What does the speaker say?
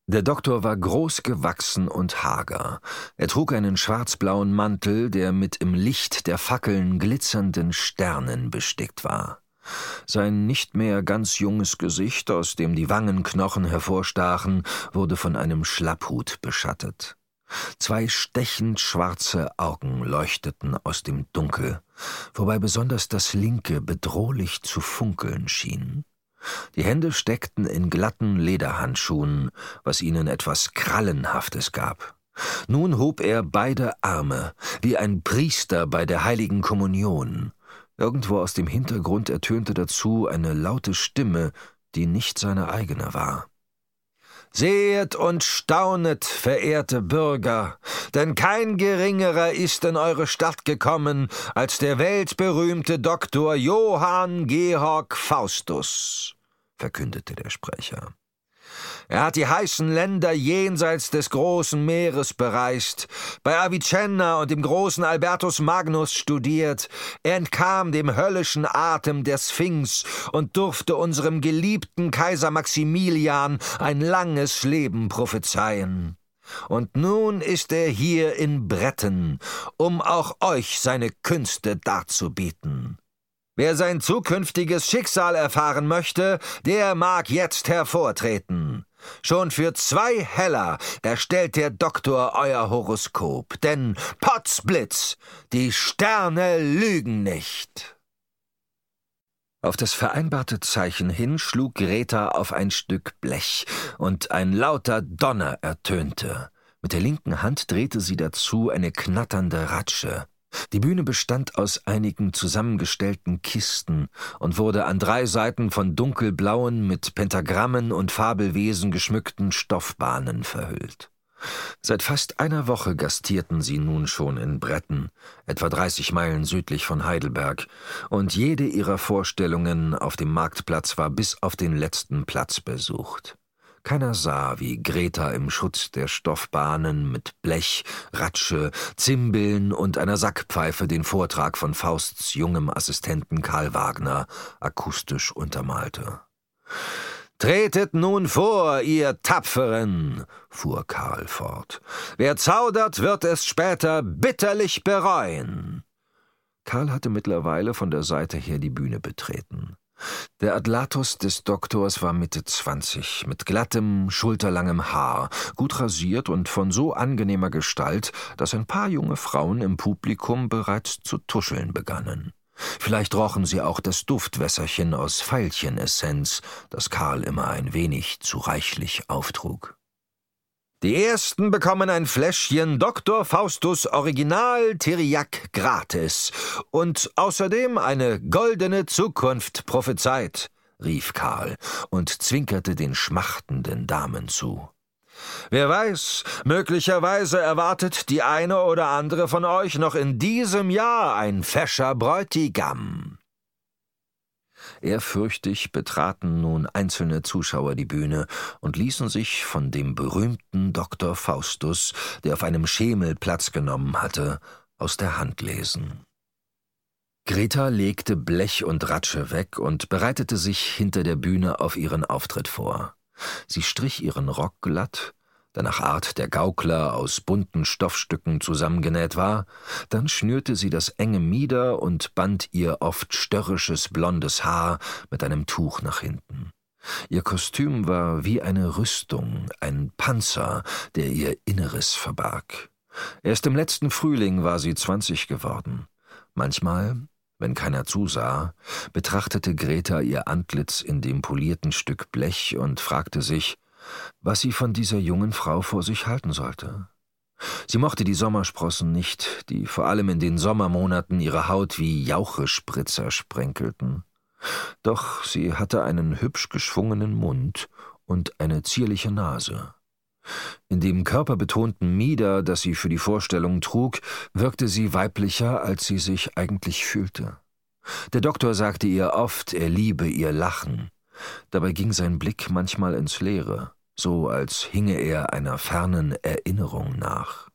Der Doktor war groß gewachsen und hager. Er trug einen schwarzblauen Mantel, der mit im Licht der Fackeln glitzernden Sternen bestickt war. Sein nicht mehr ganz junges Gesicht, aus dem die Wangenknochen hervorstachen, wurde von einem Schlapphut beschattet. 2 stechend schwarze Augen leuchteten aus dem Dunkel, wobei besonders das linke bedrohlich zu funkeln schien. Die Hände steckten in glatten Lederhandschuhen, was ihnen etwas Krallenhaftes gab. Nun hob er beide Arme, wie ein Priester bei der heiligen Kommunion. Irgendwo aus dem Hintergrund ertönte dazu eine laute Stimme, die nicht seine eigene war. »Sehet und staunet, verehrte Bürger, denn kein Geringerer ist in eure Stadt gekommen als der weltberühmte Doktor Johann Georg Faustus«, verkündete der Sprecher. Er hat die heißen Länder jenseits des großen Meeres bereist, bei Avicenna und dem großen Albertus Magnus studiert, er entkam dem höllischen Atem der Sphinx und durfte unserem geliebten Kaiser Maximilian ein langes Leben prophezeien. Und nun ist er hier in Bretten, um auch euch seine Künste darzubieten. Wer sein zukünftiges Schicksal erfahren möchte, der mag jetzt hervortreten. Schon für 2 Heller erstellt der Doktor euer Horoskop, denn Potzblitz, die Sterne lügen nicht. Auf das vereinbarte Zeichen hin schlug Greta auf ein Stück Blech, und ein lauter Donner ertönte. Mit der linken Hand drehte sie dazu eine knatternde Ratsche. Die Bühne bestand aus einigen zusammengestellten Kisten und wurde an 3 Seiten von dunkelblauen, mit Pentagrammen und Fabelwesen geschmückten Stoffbahnen verhüllt. Seit fast einer Woche gastierten sie nun schon in Bretten, etwa 30 Meilen südlich von Heidelberg, und jede ihrer Vorstellungen auf dem Marktplatz war bis auf den letzten Platz besucht. Keiner sah, wie Greta im Schutz der Stoffbahnen mit Blech, Ratsche, Zimbeln und einer Sackpfeife den Vortrag von Fausts jungem Assistenten Karl Wagner akustisch untermalte. »Tretet nun vor, ihr Tapferen«, fuhr Karl fort. »Wer zaudert, wird es später bitterlich bereuen.« Karl hatte mittlerweile von der Seite her die Bühne betreten. Der Adlatus des Doktors war Mitte 20, mit glattem, schulterlangem Haar, gut rasiert und von so angenehmer Gestalt, dass ein paar junge Frauen im Publikum bereits zu tuscheln begannen. Vielleicht rochen sie auch das Duftwässerchen aus Veilchenessenz, das Karl immer ein wenig zu reichlich auftrug. »Die Ersten bekommen ein Fläschchen Dr. Faustus Original Theriak gratis und außerdem eine goldene Zukunft prophezeit«, rief Karl und zwinkerte den schmachtenden Damen zu. »Wer weiß, möglicherweise erwartet die eine oder andere von euch noch in diesem Jahr ein fescher Bräutigam.« Ehrfürchtig betraten nun einzelne Zuschauer die Bühne und ließen sich von dem berühmten Dr. Faustus, der auf einem Schemel Platz genommen hatte, aus der Hand lesen. Greta legte Blech und Ratsche weg und bereitete sich hinter der Bühne auf ihren Auftritt vor. Sie strich ihren Rock glatt, der nach Art der Gaukler aus bunten Stoffstücken zusammengenäht war, dann schnürte sie das enge Mieder und band ihr oft störrisches blondes Haar mit einem Tuch nach hinten. Ihr Kostüm war wie eine Rüstung, ein Panzer, der ihr Inneres verbarg. Erst im letzten Frühling war sie 20 geworden. Manchmal, wenn keiner zusah, betrachtete Greta ihr Antlitz in dem polierten Stück Blech und fragte sich, was sie von dieser jungen Frau vor sich halten sollte. Sie mochte die Sommersprossen nicht, die vor allem in den Sommermonaten ihre Haut wie Jauchespritzer sprenkelten. Doch sie hatte einen hübsch geschwungenen Mund und eine zierliche Nase. In dem körperbetonten Mieder, das sie für die Vorstellung trug, wirkte sie weiblicher, als sie sich eigentlich fühlte. Der Doktor sagte ihr oft, er liebe ihr Lachen. Dabei ging sein Blick manchmal ins Leere, so als hinge er einer fernen Erinnerung nach.